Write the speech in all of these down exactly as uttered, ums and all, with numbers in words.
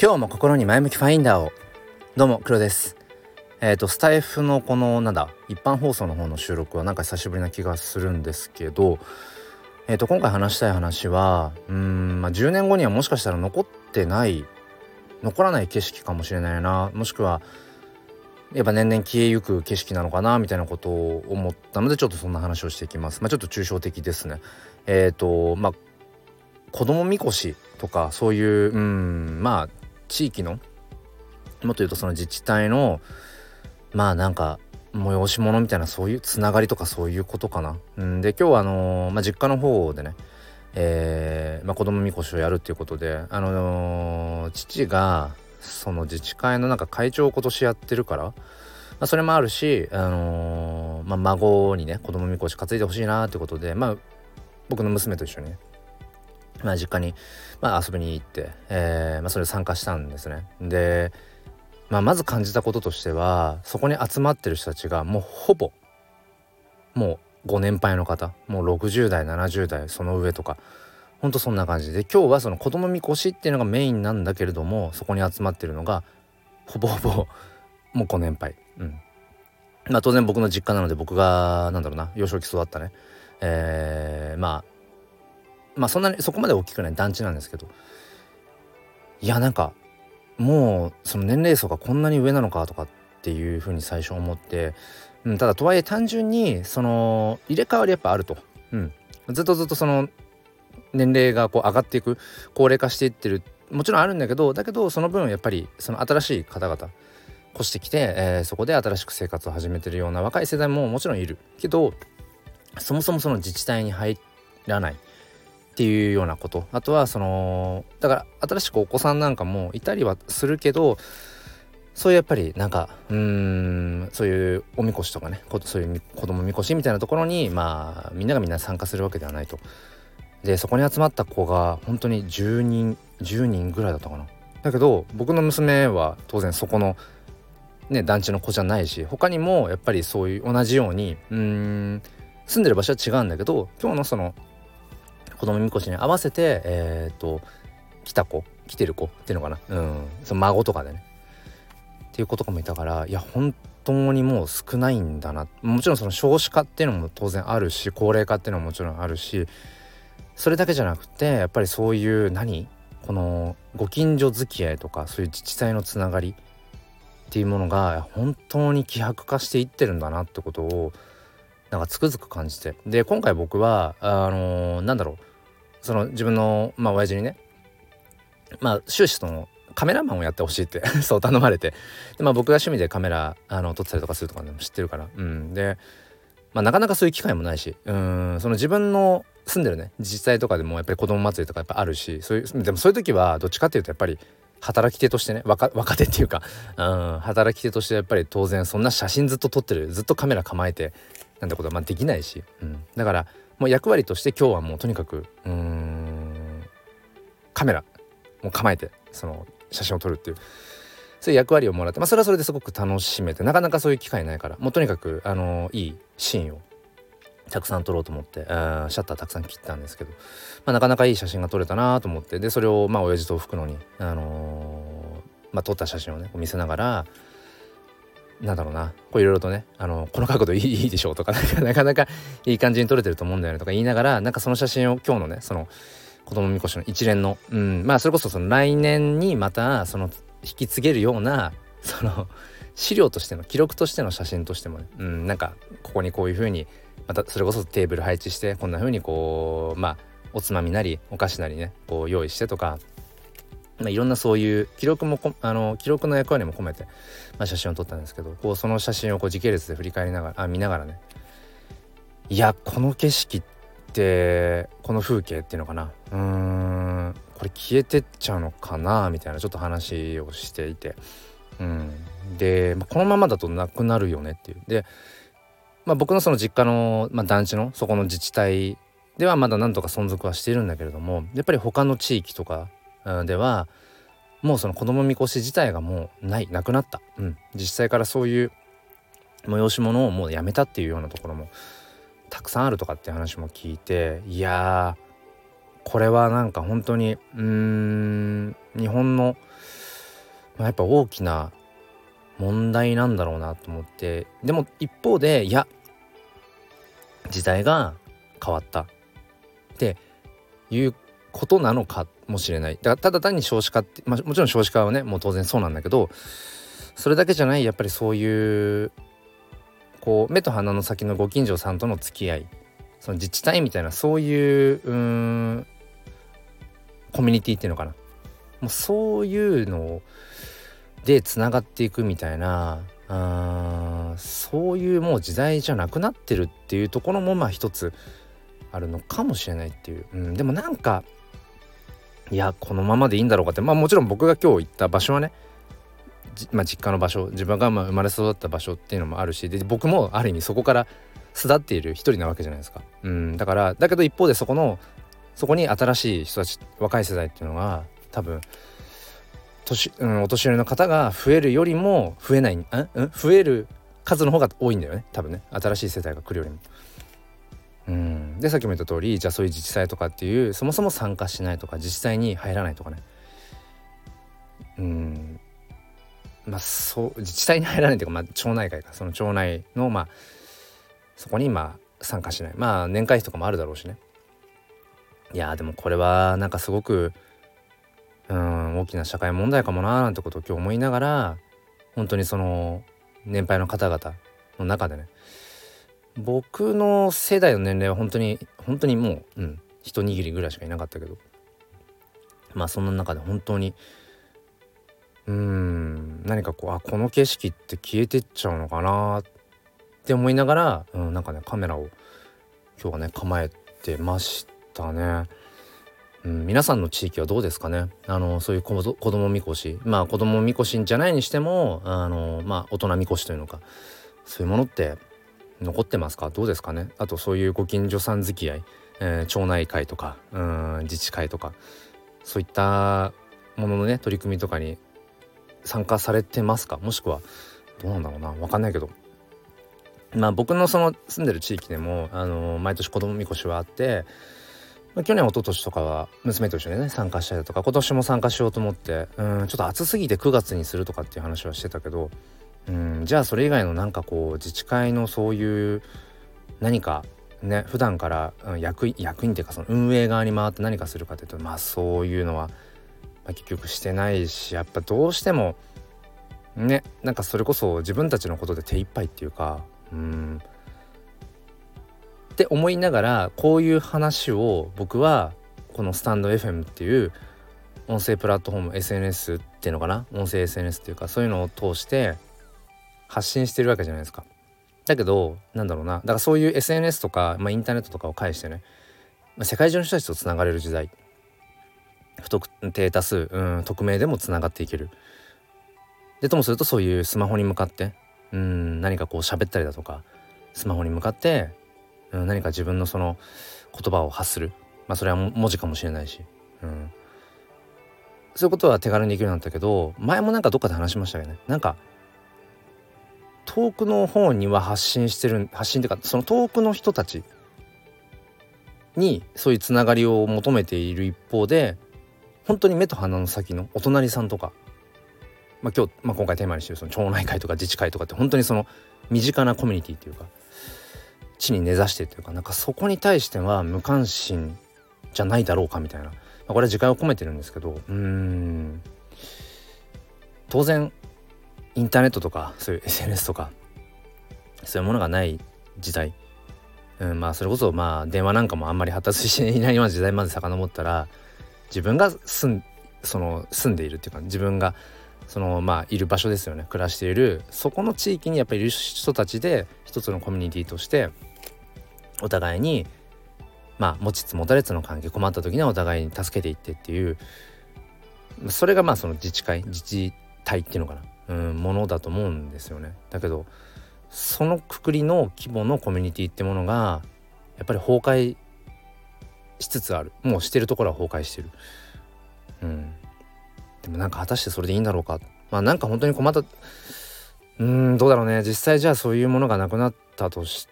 今日も心に前向きファインダーを。どうも黒です。えっ、ー、とスタイフのこのなんだ一般放送の方の収録はなんか久しぶりな気がするんですけど、えっ、ー、と今回話したい話はうーん、まあ、じゅうねんごにはもしかしたら残ってない残らない景色かもしれないな、もしくはやっぱ年々消えゆく景色なのかなみたいなことを思ったので、ちょっとそんな話をしていきます。まあちょっと抽象的ですね。えっ、ー、とまあ子供みこしとかそういううんまあ地域のもっと言うとその自治体のまあなんか催し物みたいなそういうつながりとかそういうことかな。うんで今日はあのー、まあ実家の方でね、えーまあ、子供みこしをやるっていうことで、あのー、父がその自治会のなんか会長を今年やってるから、まあ、それもあるし、あのーまあ、孫にね子供みこし担いでほしいなってことで、まあ僕の娘と一緒にね、まあ、実家に、まあ、遊びに行って、えーまあ、それ参加したんですね。で、まあ、まず感じたこととしては、そこに集まってる人たちがもうほぼもうご年配の方、もうろくじゅう代ななじゅう代その上とか、ほんとそんな感じで、今日はその子供みこしっていうのがメインなんだけれども、そこに集まってるのがほぼほぼもうご年配。うんまあ当然僕の実家なので、僕がなんだろうな幼少期育ったね、えー、まあまあそんなにそこまで大きくない団地なんですけど、いやなんかもうその年齢層がこんなに上なのかとかっていうふうに最初思って、うん、ただとはいえ単純にその入れ替わりやっぱあると、うん、ずっとずっとその年齢がこう上がっていく、高齢化していってる、もちろんあるんだけどだけどその分やっぱりその新しい方々越してきて、えー、そこで新しく生活を始めてるような若い世代ももちろんいるけど、そもそもその自治体に入らないっていうようなこと、あとはそのだから新しくお子さんなんかもいたりはするけど、そういうやっぱりなんかうーんそういうおみこしとかね、そういう子供みこしみたいなところにまあみんながみんな参加するわけではないと。でそこに集まった子が本当にじゅうにんじゅうにんぐらいだったかな。だけど僕の娘は当然そこのね団地の子じゃないし、他にもやっぱりそういう同じようにうーん住んでる場所は違うんだけど、今日のその子供みこしに合わせてえっ、ー、と来た子来てる子っていうのかな、うんその孫とかでねっていう子とかもいたから、いや本当にもう少ないんだな。もちろんその少子化っていうのも当然あるし、高齢化っていうのももちろんあるし、それだけじゃなくてやっぱりそういう何このご近所付き合いとかそういう自治体のつながりっていうものが本当に希薄化していってるんだなってことをなんかつくづく感じて、で今回僕はあのー、なんだろうその自分のまあ親父にね、まあ終始そのカメラマンをやってほしいってそう頼まれて、で、まあ、僕が趣味でカメラあの撮ってたりとかするとかでも知ってるから、うんで、まあ、なかなかそういう機会もないし、うんその自分の住んでるね自治体とかでもやっぱり子供祭りとかやっぱあるし、そういうでもそういう時はどっちかっていうとやっぱり働き手としてね、若若手っていうか、うん、働き手としてやっぱり当然そんな写真ずっと撮ってる、ずっとカメラ構えてなんてことはまあできないし、うん、だからもう役割として今日はもうとにかくうーんカメラもう構えてその写真を撮るっていうそういう役割をもらって、まあそれはそれですごく楽しめて、なかなかそういう機会ないから、もうとにかくあのいいシーンをたくさん撮ろうと思って、あシャッターたくさん切ったんですけど、まあ、なかなかいい写真が撮れたなと思って、でそれをまあ親父と服のにあのー、まあ撮った写真をね見せながら、なんだろうなこういろいろとね、あのこの角度いいいいでしょうとかなかなかいい感じに撮れてると思うんだよねとか言いながら、なんかその写真を今日のねその子供みこしの一連の、うん、まあそれこそその来年にまたその引き継げるようなその資料としての記録としての写真としてもね、うん、なんかここにこういう風にまたそれこそテーブル配置してこんな風にこうまあおつまみなりお菓子なりねこう用意してとか、まあ、いろんなそういう記録もこあの記録の役割も込めて、まあ、写真を撮ったんですけど、こうその写真をこう時系列で振り返りながらあ見ながらね、いやこの景色ってこの風景っていうのかな、うーんこれ消えてっちゃうのかなみたいなちょっと話をしていて、うんで、まあ、このままだとなくなるよねっていうで、まあ、僕のその実家の、まあ、団地のそこの自治体ではまだなんとか存続はしているんだけれども、やっぱり他の地域とかではもうその子供みこし自体がもうないなくなった、うん、自治体からそういう催し物をもうやめたっていうようなところもたくさんあるとかっていう話も聞いて、いやーこれはなんか本当にうーん日本のやっぱ大きな問題なんだろうなと思って、でも一方でいや時代が変わったっていうことなのかもしれない。だからただ単に少子化って、まあ、もちろん少子化はねもう当然そうなんだけど、それだけじゃないやっぱりそういうこう目と鼻の先のご近所さんとの付き合い、その自治体みたいなそういううーんコミュニティっていうのかな、もうそういうのでつながっていくみたいな、あそういうもう時代じゃなくなってるっていうところもまあ一つあるのかもしれないっていう、うん、でもなんかいやこのままでいいんだろうかって、まあもちろん僕が今日行った場所はね、まあ、実家の場所、自分がまあ生まれ育った場所っていうのもあるし、で僕もある意味そこから巣立っている一人なわけじゃないですか、うん、だからだけど一方でそこのそこに新しい人たち、若い世代っていうのが多分年、うん、お年寄りの方が増えるよりも増えないん、ん増える数の方が多いんだよね多分ね、新しい世代が来るよりも。うん、でさっきも言った通り、じゃあそういう自治体とかっていうそもそも参加しないとか自治体に入らないとかね、うんまあそう自治体に入らないというか、まあ、町内会か、その町内のまあそこにまあ参加しない、まあ年会費とかもあるだろうしね。いやでもこれはなんかすごくうん大きな社会問題かもなーなんてことを今日思いながら、本当にその年配の方々の中でね、僕の世代の年齢は本当に本当にもう、うん、一握りぐらいしかいなかったけど、まあそんな中で本当にうーん何かこうあこの景色って消えてっちゃうのかなって思いながら、うん、なんかねカメラを今日はね構えてましたね。うん、皆さんの地域はどうですかね。あのそういう子ど子供みこし、まあ子供みこしじゃないにしてもあのまあ大人みこしというのか、そういうものって残ってますか、どうですかね。あとそういうご近所さん付き合い、えー、町内会とかうん自治会とかそういったもののね取り組みとかに参加されてますか、もしくはどうなんだろうな、わかんないけど、まあ僕のその住んでる地域でもあの毎年子供みこしはあって、まあ、去年一昨年とかは娘と一緒にね参加したりとか、今年も参加しようと思ってうんちょっと暑すぎてくがつにするとかっていう話はしてたけど、うんじゃあそれ以外のなんかこう自治会のそういう何かね普段から、うん、役, 役員っていうかその運営側に回って何かするかっていうと、まあそういうのは、まあ、結局してないし、やっぱどうしてもねなんかそれこそ自分たちのことで手一杯っていうか、うんって思いながら、こういう話を僕はこのスタンド エフエム っていう音声プラットフォーム エスエヌエス っていうのかな、音声 エスエヌエス っていうかそういうのを通して発信してるわけじゃないですか。だけどなんだろうな、だからそういう エスエヌエス とか、まあ、インターネットとかを介してね、まあ、世界中の人たちとつながれる時代、不特定多数、うん、匿名でもつながっていける。でともするとそういうスマホに向かってうん何かこう喋ったりだとか、スマホに向かってうん何か自分のその言葉を発する、まあそれは文字かもしれないし、うん、そういうことは手軽にできるようになったけど、前もなんかどっかで話しましたよね。なんか遠くの方には発信してる発信っていうか、その遠くの人たちにそういうつながりを求めている一方で、本当に目と鼻の先のお隣さんとか、まあ今日、まあ、今回テーマにしてるその町内会とか自治会とかって本当にその身近なコミュニティっていうか地に根ざしてっていうか、なんかそこに対しては無関心じゃないだろうかみたいな、まあ、これは自戒を込めてるんですけど、うーん当然インターネットとかそういう エスエヌエス とかそういうものがない時代、うん、まあそれこそまあ電話なんかもあんまり発達していないような時代まで遡ったら、自分が住んその住んでいるっていうか、自分がそのまあいる場所ですよね、暮らしているそこの地域にやっぱりいる人たちで一つのコミュニティとしてお互いにまあ持ちつ持たれつの関係、困った時にはお互いに助けていってっていう、それがまあその自治会自治体っていうのかな、うんものだと思うんですよね。だけどそのくくりの規模のコミュニティってものがやっぱり崩壊しつつある、もうしてるところは崩壊してる。うんでもなんか果たしてそれでいいんだろうか。まあなんか本当に困ったうーんどうだろうね。実際じゃあそういうものがなくなったとして、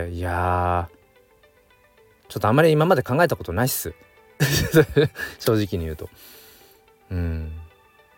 いやーちょっとあんまり今まで考えたことないっす正直に言うと。うん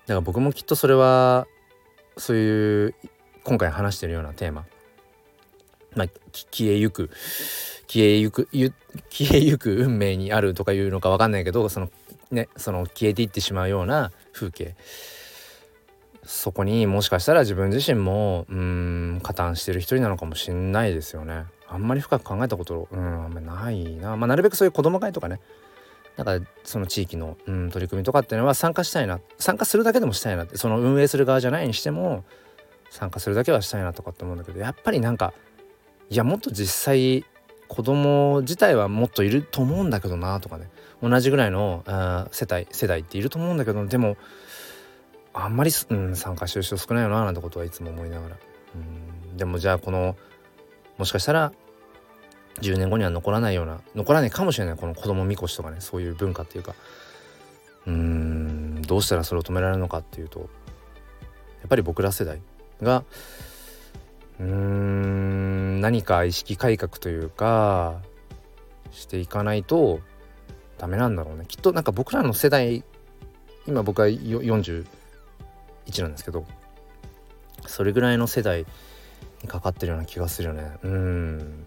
から僕もきっとそれはそういう今回話してるようなテーマ、まあ、消えゆく消えゆくゆ消えゆく運命にあるとかいうのか分かんないけど、そのねその消えていってしまうような風景、そこにもしかしたら自分自身もうーん加担してる一人なのかもしれないですよね。あんまり深く考えたことうんあんまりないな。まあなるべくそういう子供会とかね、だからその地域の、うん、取り組みとかっていうのは参加したいな、参加するだけでもしたいなって、その運営する側じゃないにしても参加するだけはしたいなとかって思うんだけど、やっぱりなんかいやもっと実際子供自体はもっといると思うんだけどなとかね、同じぐらいのあ世帯世代っていると思うんだけど、でもあんまり、うん、参加してる人少ないよななんてことはいつも思いながら、うんでもじゃあこのもしかしたらじゅうねんごには残らないような残らないかもしれないこの子供みこしとかね、そういう文化っていうか、うーんどうしたらそれを止められるのかっていうと、やっぱり僕ら世代がうーん何か意識改革というかしていかないとダメなんだろうね。きっとなんか僕らの世代、今僕はよんじゅういちなんですけど、それぐらいの世代にかかってるような気がするよね。うーん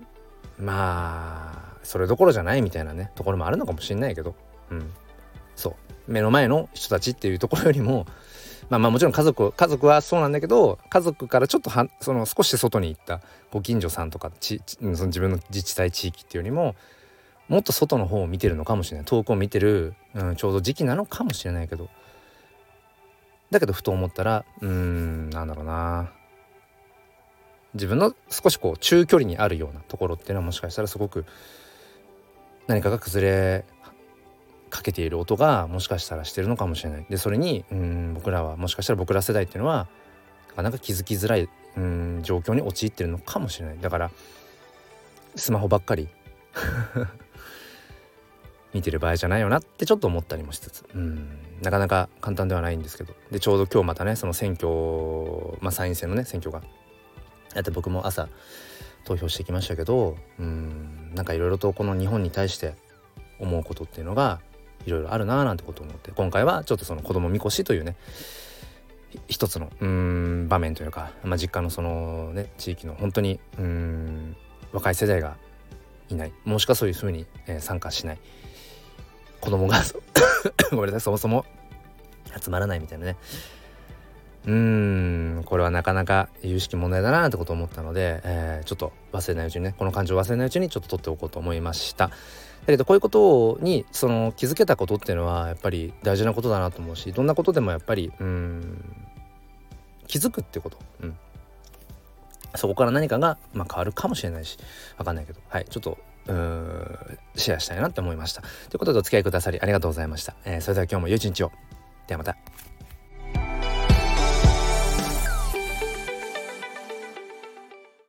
まあそれどころじゃないみたいなねところもあるのかもしれないけど、うんそう目の前の人たちっていうところよりも、まあまあもちろん家族家族はそうなんだけど、家族からちょっとはその少し外に行ったご近所さんとかちちその自分の自治体地域っていうよりももっと外の方を見てるのかもしれない、遠くを見てる、うん、ちょうど時期なのかもしれないけど、だけどふと思ったらうーんなんだろうな、自分の少しこう中距離にあるようなところっていうのはもしかしたらすごく何かが崩れかけている音がもしかしたらしてるのかもしれない。でそれにうん僕らはもしかしたら僕ら世代っていうのはなかなか気づきづらいうん状況に陥ってるのかもしれない。だからスマホばっかり見てる場合じゃないよなってちょっと思ったりもしつつ、うんなかなか簡単ではないんですけど、でちょうど今日またねその選挙、まあ参院選のね選挙があって僕も朝投票してきましたけど、うんなんかいろいろとこの日本に対して思うことっていうのがいろいろあるなーなんてことを思って、今回はちょっとその子供みこしというね一つのうーん場面というか、まあ、実家のそのね地域の本当にうーん若い世代がいない、もしくはそういうふうに、えー、参加しない子供がごめんなさいそもそも集まらないみたいなね、うーんこれはなかなか有識問題だなってことを思ったので、えー、ちょっと忘れないうちにねこの感情を忘れないうちにちょっと取っておこうと思いました。だけどこういうことにその気づけたことっていうのはやっぱり大事なことだなと思うし、どんなことでもやっぱりうーん気づくってこと、うん、そこから何かが、まあ、変わるかもしれないし分かんないけど、はいちょっとうーんシェアしたいなって思いました。ということでお付き合いくださりありがとうございました。えー、それでは今日も良い一日を。ではまた。